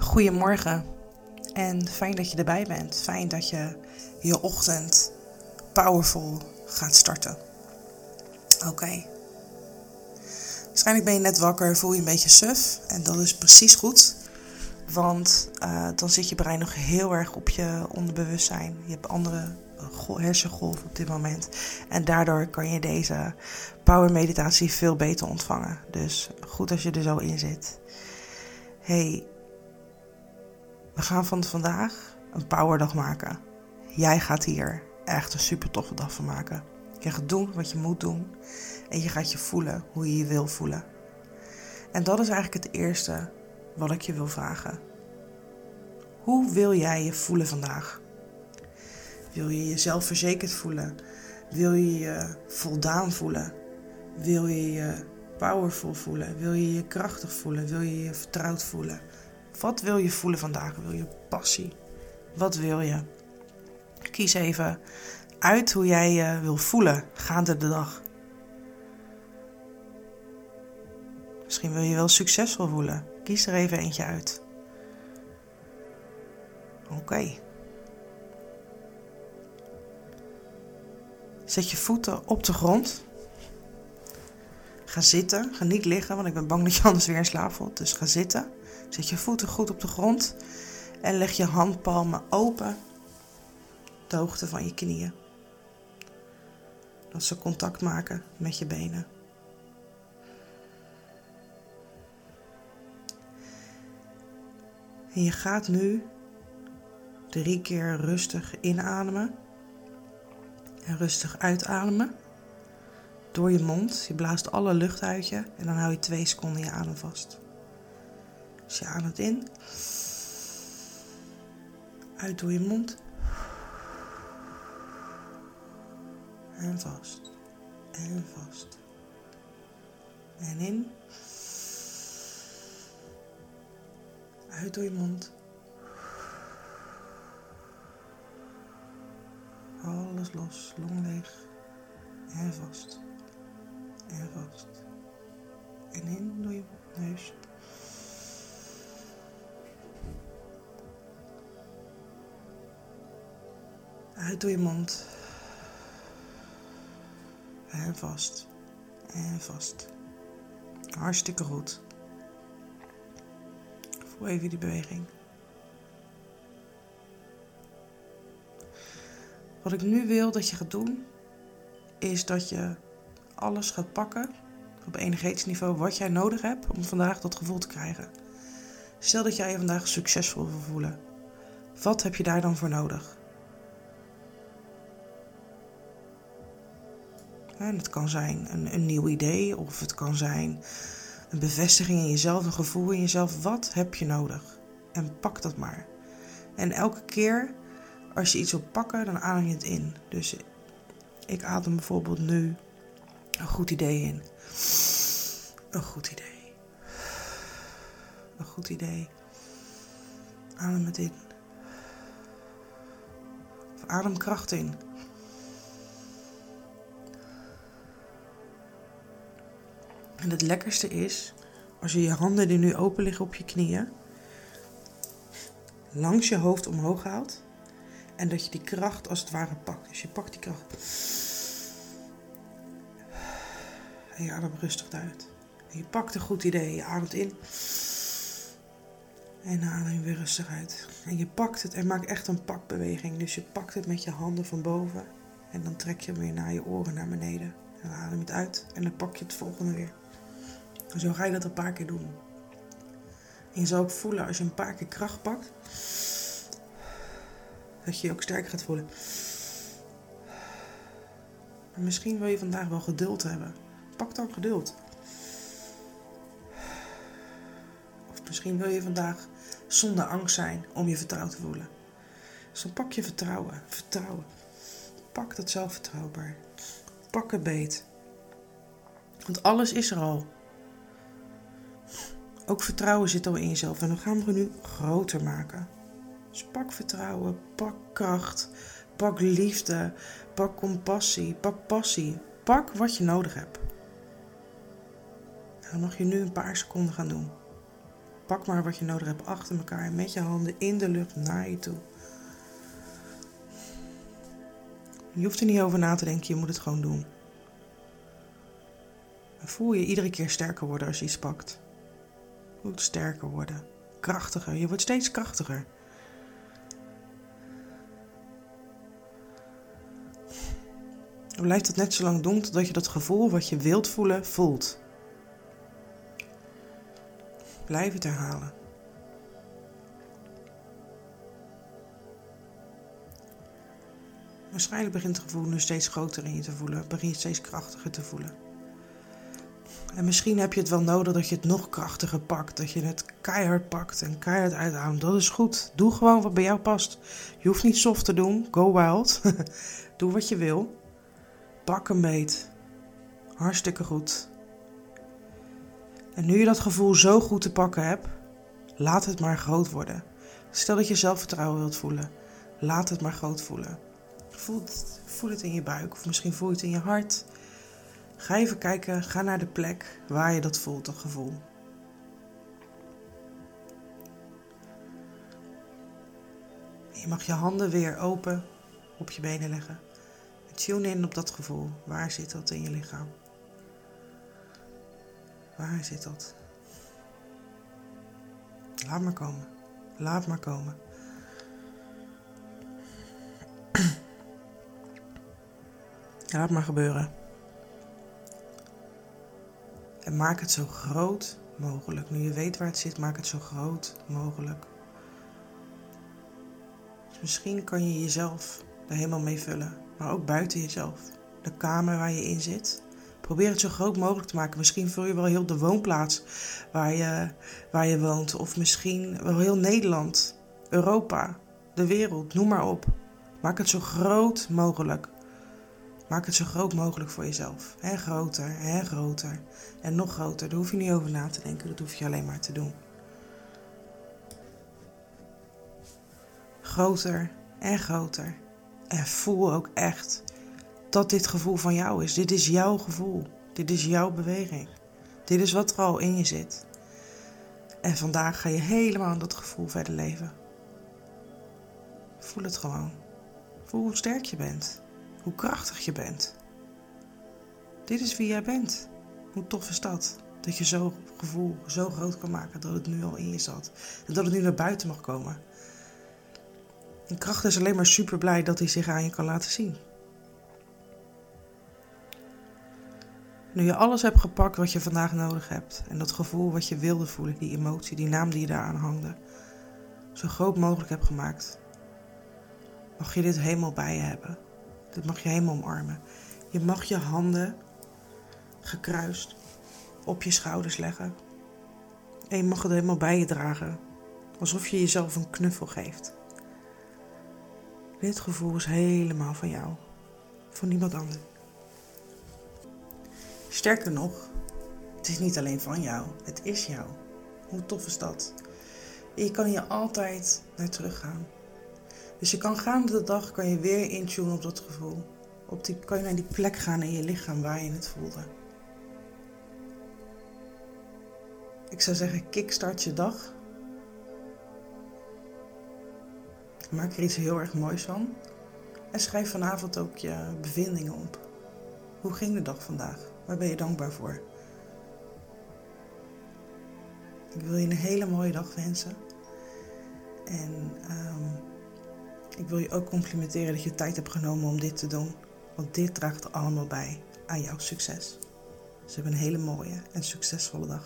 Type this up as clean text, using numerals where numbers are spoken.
Goedemorgen en fijn dat je erbij bent. Fijn dat je je ochtend powerful gaat starten. Oké. Waarschijnlijk ben je net wakker, voel je een beetje suf en dat is precies goed. Want dan zit je brein nog heel erg op je onderbewustzijn. Je hebt andere hersengolven op dit moment. En daardoor kan je deze power meditatie veel beter ontvangen. Dus goed als je er zo in zit. Hey, we gaan van vandaag een powerdag maken. Jij gaat hier echt een super toffe dag van maken. Je gaat doen wat je moet doen. En je gaat je voelen hoe je je wil voelen. En dat is eigenlijk het eerste wat ik je wil vragen. Hoe wil jij je voelen vandaag? Wil je je zelfverzekerd voelen? Wil je je voldaan voelen? Wil je je powerful voelen? Wil je je krachtig voelen? Wil je je vertrouwd voelen? Wat wil je voelen vandaag? Wil je passie? Wat wil je? Kies even uit hoe jij je wil voelen gaande de dag. Misschien wil je wel succesvol voelen. Kies er even eentje uit. Oké. Zet je voeten op de grond. Ga zitten. Ga niet liggen, want ik ben bang dat je anders weer in slaap valt. Dus ga zitten. Zet je voeten goed op de grond. En leg je handpalmen open. De hoogte van je knieën. Dat ze contact maken met je benen. En je gaat nu 3 keer rustig inademen. En rustig uitademen. Door je mond. Je blaast alle lucht uit je. En dan hou je 2 seconden je adem vast. Dus je ademt in. Uit door je mond. En vast. En vast. En in. Uit door je mond. Alles los. Long leeg. En vast. En vast. En in door je neus. Uit door je mond. En vast. En vast. Hartstikke goed. Voel even die beweging. Wat ik nu wil dat je gaat doen, is dat je alles gaat pakken op energetisch niveau wat jij nodig hebt om vandaag dat gevoel te krijgen. Stel dat jij je vandaag succesvol wil voelen. Wat heb je daar dan voor nodig? En het kan zijn een nieuw idee of het kan zijn een bevestiging in jezelf, een gevoel in jezelf. Wat heb je nodig? En pak dat maar. En elke keer als je iets wil pakken, dan adem je het in. Dus ik adem bijvoorbeeld nu een goed idee in. Een goed idee. Een goed idee. Adem het in. Of adem kracht in. En het lekkerste is, als je je handen die nu open liggen op je knieën, langs je hoofd omhoog haalt. En dat je die kracht als het ware pakt. Dus je pakt die kracht. En je ademt rustig uit. En je pakt een goed idee. Je ademt in. En dan adem je weer rustig uit. En je pakt het en maakt echt een pakbeweging. Dus je pakt het met je handen van boven. En dan trek je hem weer naar je oren naar beneden. En dan adem je het uit. En dan pak je het volgende weer. En zo ga je dat een paar keer doen. En je zal ook voelen als je een paar keer kracht pakt, dat je je ook sterker gaat voelen. Maar misschien wil je vandaag wel geduld hebben. Pak dan geduld. Of misschien wil je vandaag zonder angst zijn om je vertrouwd te voelen. Dus dan pak je vertrouwen. Vertrouwen. Pak dat zelfvertrouwen maar. Pak het beet. Want alles is er al. Ook vertrouwen zit al in jezelf. En dan gaan we het nu groter maken. Dus pak vertrouwen, pak kracht, pak liefde, pak compassie, pak passie. Pak wat je nodig hebt. Dan mag je nu een paar seconden gaan doen. Pak maar wat je nodig hebt achter elkaar. Met je handen in de lucht naar je toe. Je hoeft er niet over na te denken. Je moet het gewoon doen. En voel je iedere keer sterker worden als je iets pakt. Je moet sterker worden. Krachtiger. Je wordt steeds krachtiger. Dan blijft het net zo lang doen totdat je dat gevoel wat je wilt voelen, voelt. Blijf het herhalen. Waarschijnlijk begint het gevoel nu steeds groter in je te voelen. Begin je steeds krachtiger te voelen. En misschien heb je het wel nodig dat je het nog krachtiger pakt. Dat je het keihard pakt en keihard uitademt. Dat is goed. Doe gewoon wat bij jou past. Je hoeft niet soft te doen. Go wild. Doe wat je wil. Pak een beet. Hartstikke goed. En nu je dat gevoel zo goed te pakken hebt, laat het maar groot worden. Stel dat je zelfvertrouwen wilt voelen. Laat het maar groot voelen. Voel het in je buik of misschien voel je het in je hart. Ga even kijken, ga naar de plek waar je dat voelt, dat gevoel. Je mag je handen weer open op je benen leggen. Tune in op dat gevoel. Waar zit dat in je lichaam? Waar zit dat? Laat maar komen. Laat maar komen. Laat maar gebeuren. En maak het zo groot mogelijk. Nu je weet waar het zit, maak het zo groot mogelijk. Dus misschien kan je jezelf er helemaal mee vullen. Maar ook buiten jezelf. De kamer waar je in zit. Probeer het zo groot mogelijk te maken. Misschien vul je wel heel de woonplaats waar je woont. Of misschien wel heel Nederland, Europa, de wereld, noem maar op. Maak het zo groot mogelijk. Maak het zo groot mogelijk voor jezelf. En groter, en groter. En nog groter. Daar hoef je niet over na te denken. Dat hoef je alleen maar te doen. Groter en groter. En voel ook echt dat dit gevoel van jou is. Dit is jouw gevoel. Dit is jouw beweging. Dit is wat er al in je zit. En vandaag ga je helemaal in dat gevoel verder leven. Voel het gewoon. Voel hoe sterk je bent. Hoe krachtig je bent. Dit is wie jij bent. Hoe tof is dat? Dat je zo'n gevoel zo groot kan maken dat het nu al in je zat. En dat het nu naar buiten mag komen. En kracht is alleen maar super blij dat hij zich aan je kan laten zien. Nu je alles hebt gepakt wat je vandaag nodig hebt. En dat gevoel wat je wilde voelen, die emotie, die naam die je daaraan hangde. Zo groot mogelijk hebt gemaakt. Mag je dit helemaal bij je hebben. Dit mag je helemaal omarmen. Je mag je handen gekruist op je schouders leggen. En je mag het helemaal bij je dragen. Alsof je jezelf een knuffel geeft. Dit gevoel is helemaal van jou. Van niemand anders. Sterker nog, het is niet alleen van jou. Het is jou. Hoe tof is dat? En je kan hier altijd naar teruggaan. Dus je kan gaande de dag kan je weer intunen op dat gevoel. Kan je naar die plek gaan in je lichaam waar je het voelde. Ik zou zeggen, kickstart je dag. Maak er iets heel erg moois van. En schrijf vanavond ook je bevindingen op. Hoe ging de dag vandaag? Waar ben je dankbaar voor? Ik wil je een hele mooie dag wensen. En ik wil je ook complimenteren dat je tijd hebt genomen om dit te doen. Want dit draagt allemaal bij aan jouw succes. Dus heb een hele mooie en succesvolle dag.